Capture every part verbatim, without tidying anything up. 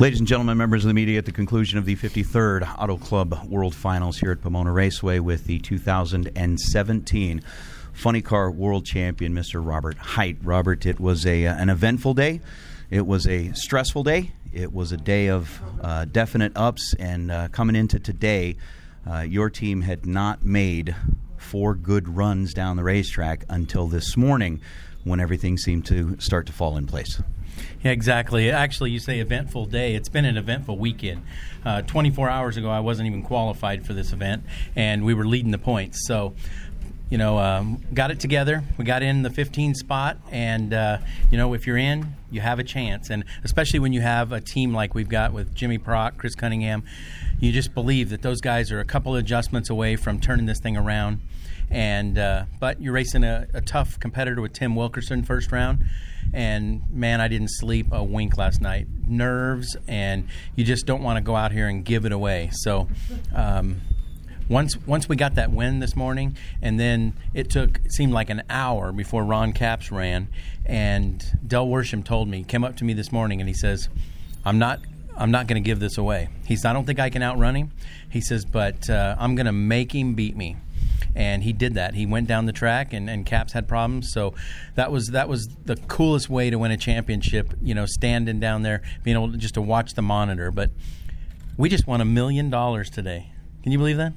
Ladies and gentlemen, members of the media, at the conclusion of the fifty-third Auto Club World Finals here at Pomona Raceway with the two thousand seventeen Funny Car World Champion, Mister Robert Hight. Robert, it was a an eventful day. It was a stressful day. It was a day of uh, definite ups, and uh, coming into today, uh, your team had not made four good runs down the racetrack until this morning when everything seemed to start to fall in place. Yeah, exactly. Actually, you say eventful day. It's been an eventful weekend. Uh, twenty-four hours ago, I wasn't even qualified for this event, and we were leading the points. So, you know, um, got it together. We got in the fifteen spot, and, uh, you know, if you're in, you have a chance. And especially when you have a team like we've got with Jimmy Prock, Chris Cunningham, you just believe that those guys are a couple of adjustments away from turning this thing around. And uh, but you're racing a, a tough competitor with Tim Wilkerson first round. And, man, I didn't sleep a wink last night. Nerves, and you just don't want to go out here and give it away. So um, once once we got that win this morning, and then it took it seemed like an hour before Ron Capps ran, and Del Worsham told me, came up to me this morning, and he says, I'm not I'm not going to give this away. He said, I don't think I can outrun him. He says, but uh, I'm going to make him beat me. And he did that. He went down the track, and, and Capps had problems. So that was that was the coolest way to win a championship, you know, standing down there, being able to just to watch the monitor. But we just won a million dollars today. Can you believe that?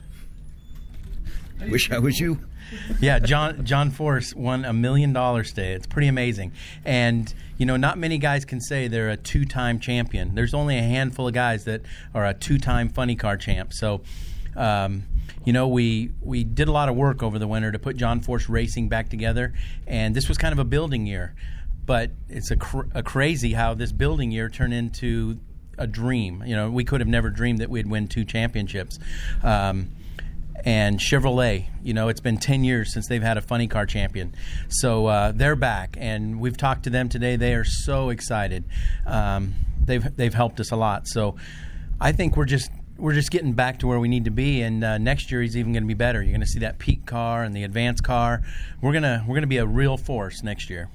I wish I was you. Yeah, John John Force won a million dollars today. It's pretty amazing. And, you know, not many guys can say they're a two-time champion. There's only a handful of guys that are a two-time funny car champ. So, um, you know, we we did a lot of work over the winter to put John Force Racing back together, and this was kind of a building year. But it's a, cr- a crazy how this building year turned into a dream. You know, we could have never dreamed that we'd win two championships. Um, and Chevrolet, you know, it's been ten years since they've had a funny car champion. So uh, they're back, and we've talked to them today. They are so excited. Um, they've they've helped us a lot. So I think we're just we're just getting back to where we need to be, and uh, next year is even going to be better. You're going to see that peak car and the advanced car. We're gonna we're gonna be a real force next year.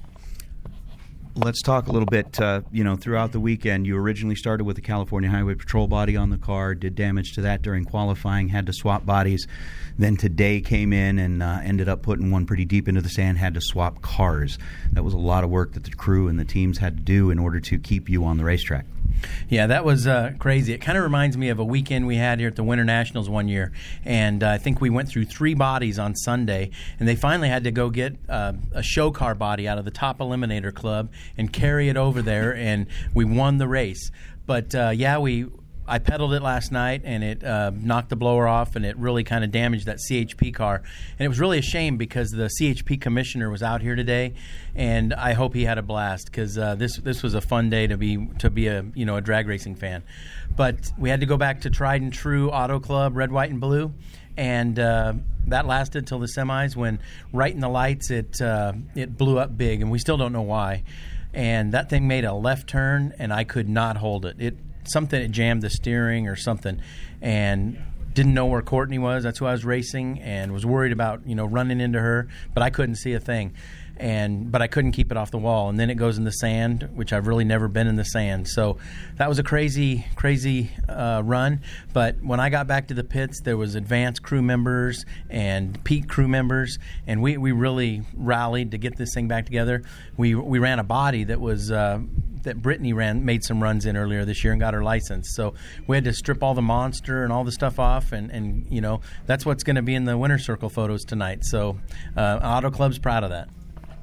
Let's talk a little bit, uh, you know, throughout the weekend. You originally started with the California Highway Patrol body on the car, did damage to that during qualifying, had to swap bodies. Then today came in and uh, ended up putting one pretty deep into the sand, had to swap cars. That was a lot of work that the crew and the teams had to do in order to keep you on the racetrack. Yeah, that was uh, crazy. It kind of reminds me of a weekend we had here at the Winter Nationals one year, and uh, I think we went through three bodies on Sunday, and they finally had to go get uh, a show car body out of the Top Eliminator Club and carry it over there, and we won the race. But, uh, yeah, we I pedaled it last night, and it uh, knocked the blower off, and it really kind of damaged that C H P car. And it was really a shame because the C H P commissioner was out here today, and I hope he had a blast because uh, this this was a fun day to be to be a you know a drag racing fan. But we had to go back to tried and true Auto Club, red, white, and blue, and uh, that lasted till the semis when right in the lights it uh, it blew up big, and we still don't know why. And that thing made a left turn, and I could not hold it. It something it jammed the steering or something, and didn't know where Courtney was. That's who I was racing, and was worried about you know running into her, but I couldn't see a thing. And but I couldn't keep it off the wall, and then it goes in the sand, which I've really never been in the sand. So that was a crazy, crazy uh, run. But when I got back to the pits, there was advanced crew members and peak crew members, and we, we really rallied to get this thing back together. We we ran a body that was uh, that Brittany ran made some runs in earlier this year and got her license. So we had to strip all the monster and all the stuff off, and, and you know that's what's going to be in the winner circle photos tonight. So uh, Auto Club's proud of that.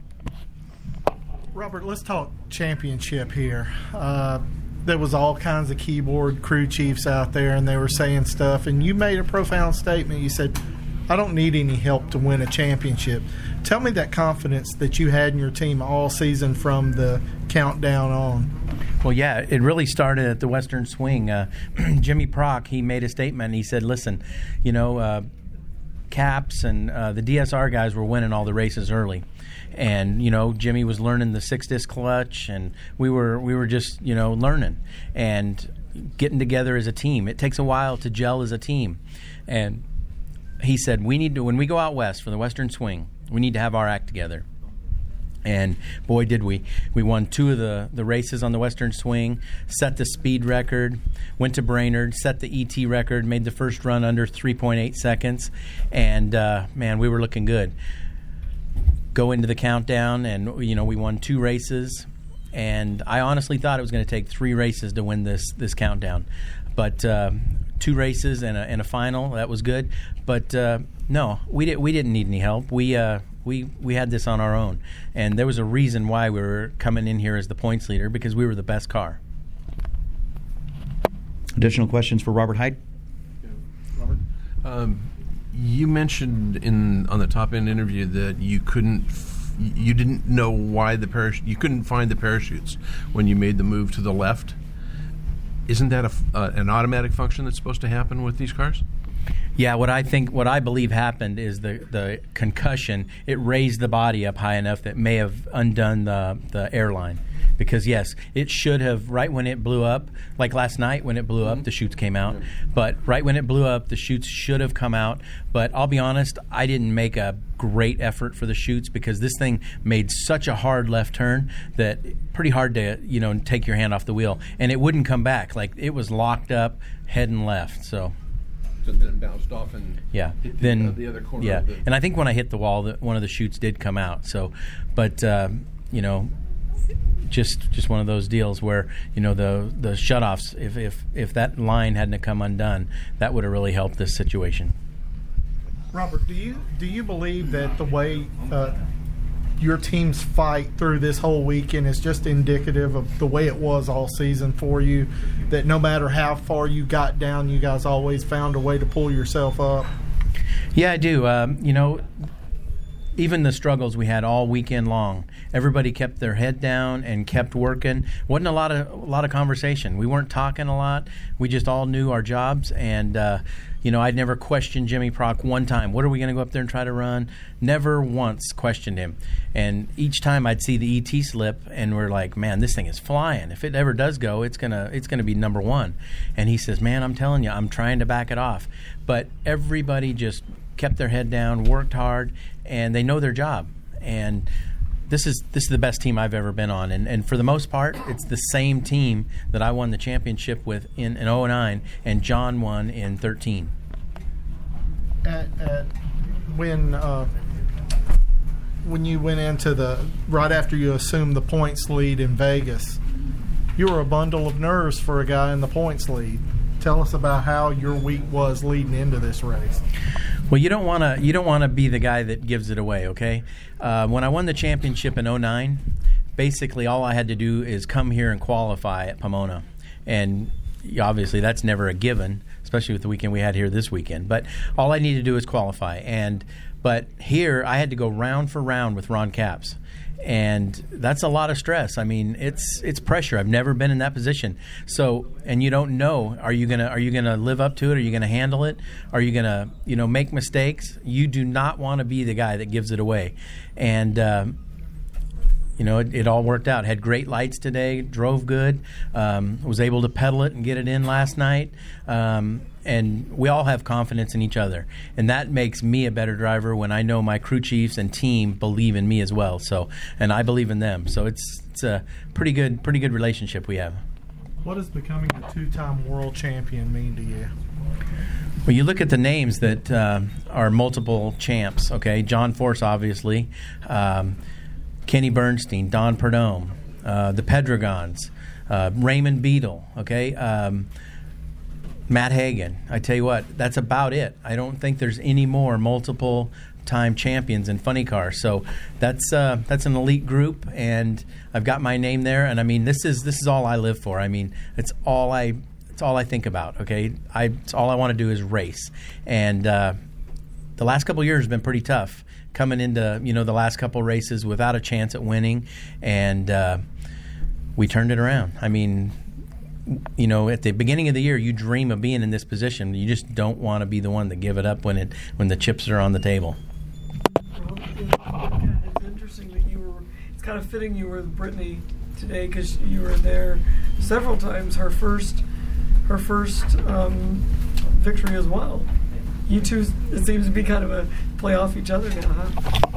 Robert, let's talk championship here. Uh, there was all kinds of keyboard crew chiefs out there, and they were saying stuff, and you made a profound statement. You said, I don't need any help to win a championship. Tell me that confidence that you had in your team all season from the countdown on. Well, yeah, it really started at the Western Swing. Uh, Jimmy Prock, he made a statement, and he said, listen, you know, uh, Capps and uh, the D S R guys were winning all the races early. And, you know, Jimmy was learning the six-disc clutch, and we were we were just, you know, learning and getting together as a team. It takes a while to gel as a team. And he said, we need to, when we go out west for the Western Swing, we need to have our act together. And boy, did we. We won two of the, the races on the Western Swing, set the speed record, went to Brainerd, set the E T record, made the first run under three point eight seconds, and, uh, man, we were looking good. Go into the countdown, and, you know, we won two races, and I honestly thought it was going to take three races to win this, this countdown. But uh, two races and a, and a final, that was good. But, uh, no, we, did, we didn't need any help. We... Uh, We we had this on our own, and there was a reason why we were coming in here as the points leader, because we were the best car. Additional questions for Robert Hight? Yeah, Robert, um, you mentioned in on the top end interview that you couldn't, f- you didn't know why the parachute, you couldn't find the parachutes when you made the move to the left. Isn't that a, uh, an automatic function that's supposed to happen with these cars? Yeah, what I think, what I believe happened is the, the concussion, it raised the body up high enough that may have undone the, the airline. Because, yes, it should have, right when it blew up, like last night when it blew up, the chutes came out. But right when it blew up, the chutes should have come out. But I'll be honest, I didn't make a great effort for the chutes because this thing made such a hard left turn that pretty hard to, you know, take your hand off the wheel. And it wouldn't come back. Like, it was locked up, heading left, so... And then bounced off and yeah. hit the, then uh, the other corner. Yeah, of the and I think when I hit the wall, the, one of the chutes did come out. So, but uh, you know, just just one of those deals where you know the the shutoffs. If if if that line hadn't come undone, that would have really helped this situation. Robert, do you do you believe that the way uh, your team's fight through this whole weekend is just indicative of the way it was all season for you, that no matter how far you got down, you guys always found a way to pull yourself up? Yeah, I do. Um, you know, even the struggles we had all weekend long, everybody kept their head down and kept working. Wasn't a lot of a lot of conversation. We weren't talking a lot. We just all knew our jobs, and uh, you know, I'd never questioned Jimmy Prock one time. What are we going to go up there and try to run? Never once questioned him. And each time I'd see the E T slip, and we're like, man, this thing is flying. If it ever does go, it's gonna it's gonna be number one. And he says, man, I'm telling you, I'm trying to back it off. But everybody just kept their head down, worked hard, and they know their job. And this is this is the best team I've ever been on. And and for the most part, it's the same team that I won the championship with in, in oh nine, and John won in thirteen. At, at when uh, when you went into the right after you assumed the points lead in Vegas, you were a bundle of nerves for a guy in the points lead. Tell us about how your week was leading into this race. Well, you don't want to you don't want to be the guy that gives it away, okay? Uh, when I won the championship in oh nine, basically all I had to do is come here and qualify at Pomona. And obviously that's never a given, especially with the weekend we had here this weekend. But all I needed to do is qualify. And but here I had to go round for round with Ron Capps. And that's a lot of stress. I mean, it's it's pressure. I've never been in that position. So, and you don't know, are you gonna are you gonna live up to it? Are you gonna handle it? Are you gonna you know make mistakes? You do not want to be the guy that gives it away. And um, you know, it, it all worked out. Had great lights today. Drove good. Um, was able to pedal it and get it in last night. Um, and we all have confidence in each other, and that makes me a better driver when I know my crew chiefs and team believe in me as well. So, and I believe in them. So it's it's a pretty good pretty good relationship we have. What does becoming a two-time world champion mean to you? Well, you look at the names that uh, are multiple champs. Okay, John Force, obviously, um, Kenny Bernstein, Don Perdome, uh, the Pedregons, uh, Raymond Beadle. Okay. Um, Matt Hagan. I tell you what, that's about it. I don't think there's any more multiple-time champions in funny cars. So that's uh, that's an elite group, and I've got my name there. And I mean, this is this is all I live for. I mean, it's all I it's all I think about. Okay, I it's all I want to do is race. And uh, the last couple of years have been pretty tough. Coming into you know the last couple of races without a chance at winning, and uh, we turned it around. I mean. You know, at the beginning of the year, you dream of being in this position. You just don't want to be the one to give it up when it when the chips are on the table. Well, it's interesting that you were. It's kind of fitting you were with Brittany today because you were there several times. Her first, her first um, victory as well. You two, it seems to be kind of a play off each other now, huh?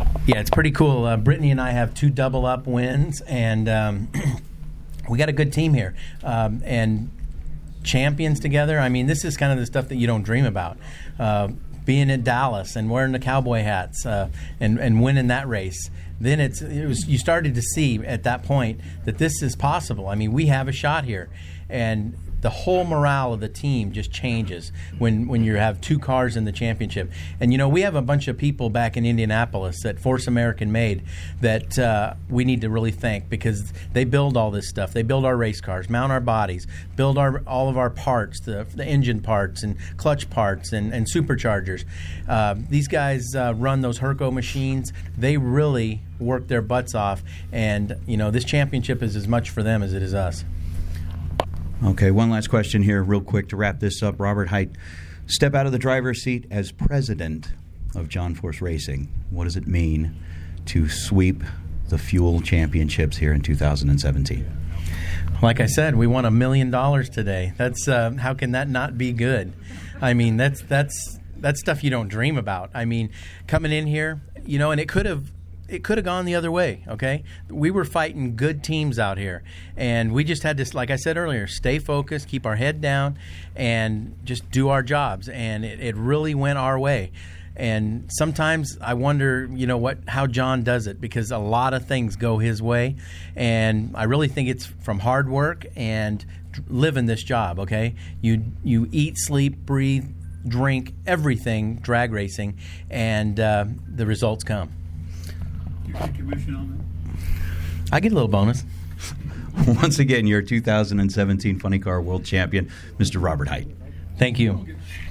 Yeah, it's pretty cool. Uh, Brittany and I have two double up wins, and um, we got a good team here. Um, and champions together. I mean, this is kind of the stuff that you don't dream about. Uh, being in Dallas and wearing the cowboy hats uh, and and winning that race. Then it's it was you started to see at that point that this is possible. I mean, we have a shot here, and the whole morale of the team just changes when, when you have two cars in the championship. And, you know, we have a bunch of people back in Indianapolis that Force American made that uh, we need to really thank, because they build all this stuff. They build our race cars, mount our bodies, build our all of our parts, the, the engine parts and clutch parts and, and superchargers. Uh, these guys uh, run those Herco machines. They really work their butts off. And, you know, this championship is as much for them as it is us. Okay, one last question here real quick to wrap this up. Robert Hight, step out of the driver's seat as president of John Force Racing. What does it mean to sweep the fuel championships here in two thousand seventeen? Like I said, we won a million dollars today. That's uh, how can that not be good? I mean, that's that's that's stuff you don't dream about. I mean, coming in here, you know, and it could have It could have gone the other way, okay? We were fighting good teams out here, and we just had to, like I said earlier, stay focused, keep our head down, and just do our jobs, and it, it really went our way. And sometimes I wonder, you know, what how John does it, because a lot of things go his way, and I really think it's from hard work and living this job, okay? You, you eat, sleep, breathe, drink, everything drag racing, and uh, the results come. Commission on that? I get a little bonus. Once again, your two thousand seventeen Funny Car World Champion, Mister Robert Hight. Thank you.